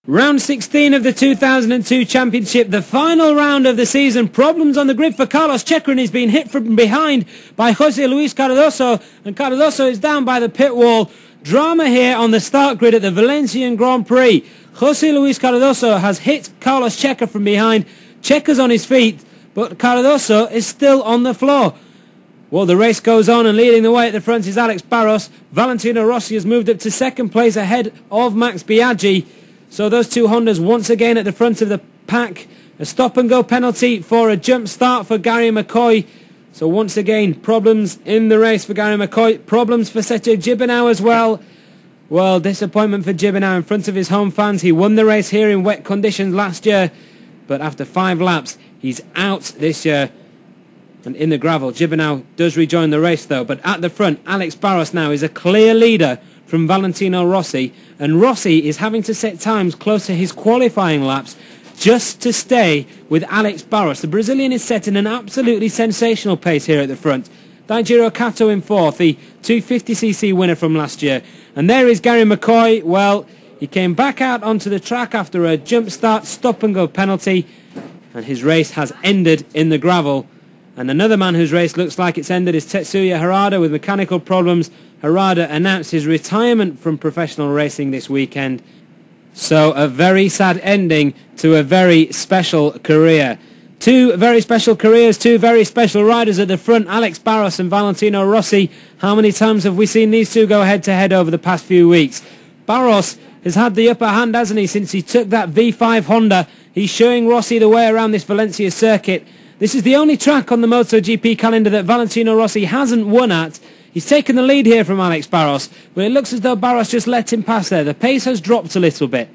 Round 16 of the 2002 Championship, the final round of the season. Problems on the grid for Carlos Checa, and he's been hit from behind by Jose Luis Cardoso, and Cardoso is down by the pit wall. Drama here on the start grid at the Valencian Grand Prix. Jose Luis Cardoso has hit Carlos Checa from behind. Checa's on his feet, but Cardoso is still on the floor. Well, the race goes on, and leading the way at the front is Alex Barros. Valentino Rossi has moved up to second place ahead of Max Biaggi. So those two Hondas once again at the front of the pack. A stop-and-go penalty for a jump start for Gary McCoy. So once again, problems in the race for Gary McCoy. Problems for Sergio Gibernau as well. Well, disappointment for Gibernau in front of his home fans. He won the race here in wet conditions last year. But after 5 laps, he's out this year. And in the gravel, Gibernau does rejoin the race though. But at the front, Alex Barros now is a clear leader from Valentino Rossi, and Rossi is having to set times close to his qualifying laps just to stay with Alex Barros. The Brazilian is setting an absolutely sensational pace here at the front. Daijiro Kato in fourth, the 250cc winner from last year. And there is Gary McCoy. Well, he came back out onto the track after a jump start stop-and-go penalty, and his race has ended in the gravel. And another man whose race looks like it's ended is Tetsuya Harada with mechanical problems. Harada announced his retirement from professional racing this weekend. So a very sad ending to a very special career. Two very special careers, two very special riders at the front, Alex Barros and Valentino Rossi. How many times have we seen these two go head-to-head over the past few weeks? Barros has had the upper hand, hasn't he, since he took that V5 Honda. He's showing Rossi the way around this Valencia circuit. This is the only track on the MotoGP calendar that Valentino Rossi hasn't won at. He's taken the lead here from Alex Barros, but it looks as though Barros just let him pass there. The pace has dropped a little bit.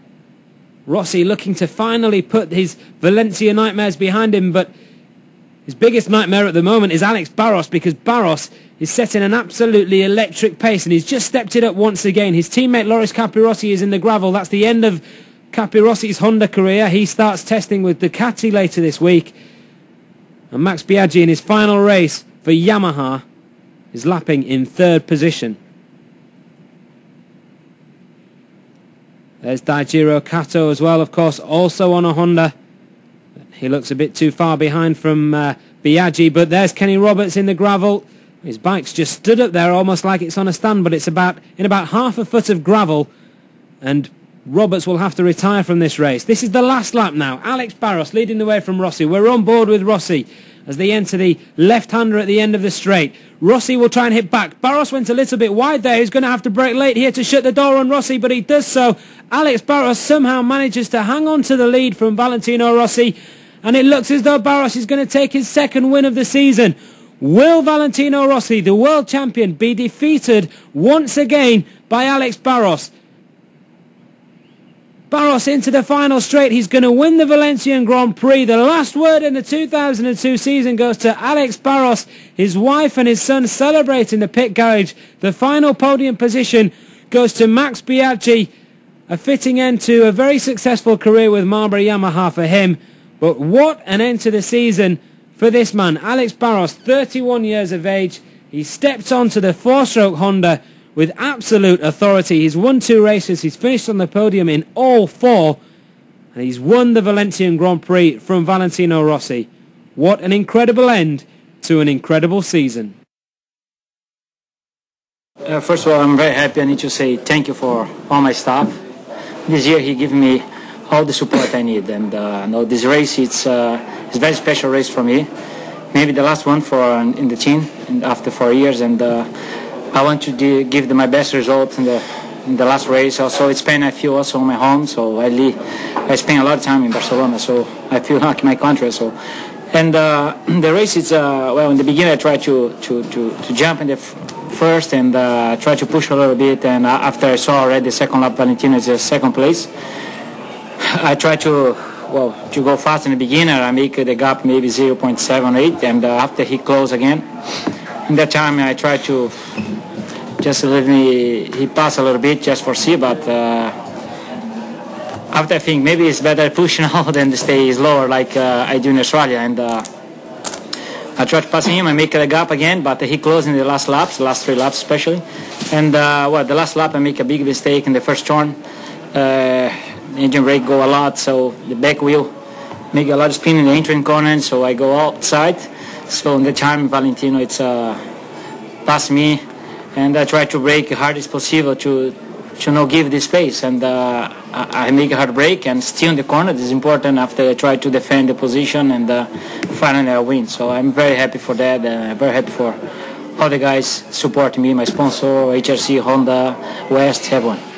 Rossi looking to finally put his Valencia nightmares behind him, but his biggest nightmare at the moment is Alex Barros, because Barros is setting an absolutely electric pace, and he's just stepped it up once again. His teammate Loris Capirossi is in the gravel. That's the end of Capirossi's Honda career. He starts testing with Ducati later this week. And Max Biaggi in his final race for Yamaha is lapping in third position. There's Daijiro Kato as well, of course, also on a Honda. He looks a bit too far behind from Biaggi, but there's Kenny Roberts in the gravel. His bike's just stood up there almost like it's on a stand, but it's in about half a foot of gravel, and Roberts will have to retire from this race. This is the last lap now. Alex Barros leading the way from Rossi. We're on board with Rossi as they enter the left-hander at the end of the straight. Rossi will try and hit back. Barros went a little bit wide there. He's going to have to brake late here to shut the door on Rossi, but he does so. Alex Barros somehow manages to hang on to the lead from Valentino Rossi, and it looks as though Barros is going to take his second win of the season. Will Valentino Rossi, the world champion, be defeated once again by Alex Barros? Barros into the final straight. He's going to win the Valencian Grand Prix. The last word in the 2002 season goes to Alex Barros. His wife and his son celebrate in the pit garage. The final podium position goes to Max Biaggi. A fitting end to a very successful career with Marlboro Yamaha for him. But what an end to the season for this man. Alex Barros, 31 years of age. He stepped onto the 4-stroke Honda with absolute authority. He's won 2 races. He's finished on the podium in all 4. And he's won the Valencian Grand Prix from Valentino Rossi. What an incredible end to an incredible season. First of all, I'm very happy. I need to say thank you for all my staff. This year he gave me all the support I need. And this race, it's a very special race for me. Maybe the last one in the team after 4 years. And I want to give my best result in the last race. Also, it's Spain. I feel also my home. So I spend a lot of time in Barcelona. So I feel like my country. So, and the race is well. In the beginning, I tried to jump in the first and try to push a little bit. And after I saw already the second lap, Valentino is second place. I tried to go fast in the beginning. I make the gap maybe 0.78, and after he closed again. In that time, I tried to just he passed a little bit just for see, but after I think maybe it's better push now than to stay slower like I do in Australia. And I tried to pass him, I make the gap again, but he closed in the last laps, the last 3 laps especially. And the last lap I make a big mistake in the first turn. engine brake go a lot, so the back wheel make a lot of spin in the entering corner, so I go outside. So in the time Valentino it's past me, and I try to brake as hard as possible to not give the space, and I make a hard brake and still in the corner. This is important after I try to defend the position, and finally I win. So I'm very happy for that. I'm very happy for all the guys supporting me, my sponsor, HRC, Honda, West, everyone.